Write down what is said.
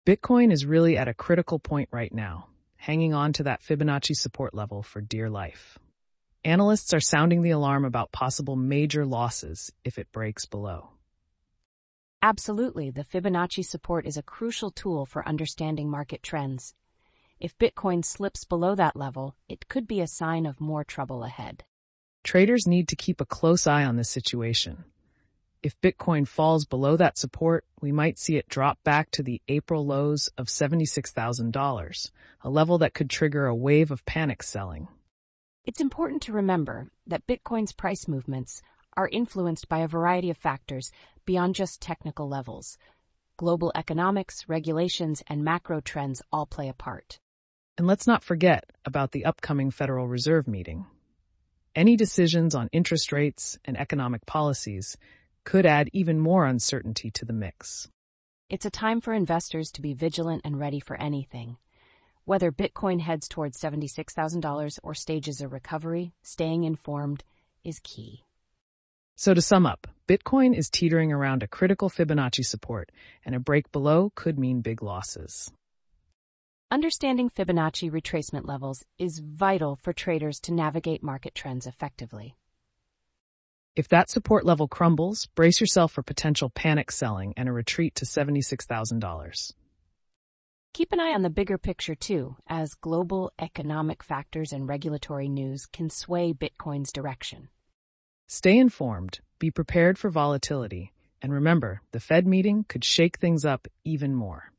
Bitcoin is really at a critical point right now, hanging on to that Fibonacci support level for dear life. Analysts are sounding the alarm about possible major losses if it breaks below. Absolutely, the Fibonacci support is a crucial tool for understanding market trends. If Bitcoin slips below that level, it could be a sign of more trouble ahead. Traders need to keep a close eye on this situation. If Bitcoin falls below that support, we might see it drop back to the April lows of $76,000, a level that could trigger a wave of panic selling. It's important to remember that Bitcoin's price movements are influenced by a variety of factors beyond just technical levels. Global economics, regulations, and macro trends all play a part. And let's not forget about the upcoming Federal Reserve meeting. Any decisions on interest rates and economic policies could add even more uncertainty to the mix. It's a time for investors to be vigilant and ready for anything. Whether Bitcoin heads towards $76,000 or stages a recovery, staying informed is key. So to sum up, Bitcoin is teetering around a critical Fibonacci support, and a break below could mean big losses. Understanding Fibonacci retracement levels is vital for traders to navigate market trends effectively. If that support level crumbles, brace yourself for potential panic selling and a retreat to $76,000. Keep an eye on the bigger picture too, as global economic factors and regulatory news can sway Bitcoin's direction. Stay informed, be prepared for volatility, and remember, the Fed meeting could shake things up even more.